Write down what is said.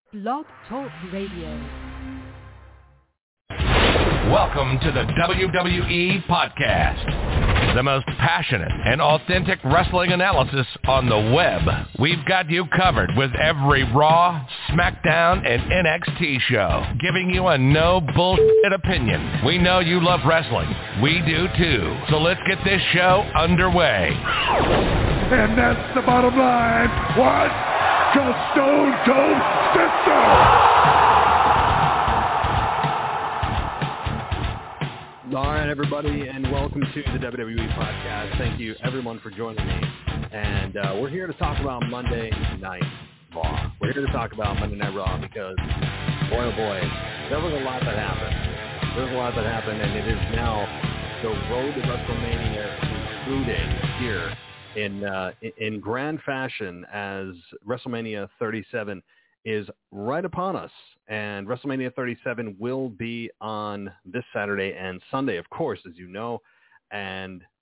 Blog Talk Radio. Welcome to the WWE Podcast, the most passionate and authentic wrestling analysis on the web. We've got you covered with every Raw, SmackDown, and NXT show, giving you a no bullshit opinion. We know you love wrestling. We do too. So let's get this show underway. And that's the bottom line. What? Just Stone Cold System! All right, everybody, and welcome to the WWE Podcast. Thank you, everyone, for joining me. And we're here to talk about Monday Night Raw. We're here to talk about Monday Night Raw because, boy, oh boy, there was a lot that happened. There's a lot that happened, and it is now the road to WrestleMania concluding here in grand fashion as WrestleMania 37 is right upon us. And WrestleMania 37 will be on this Saturday and Sunday, of course, as you know. And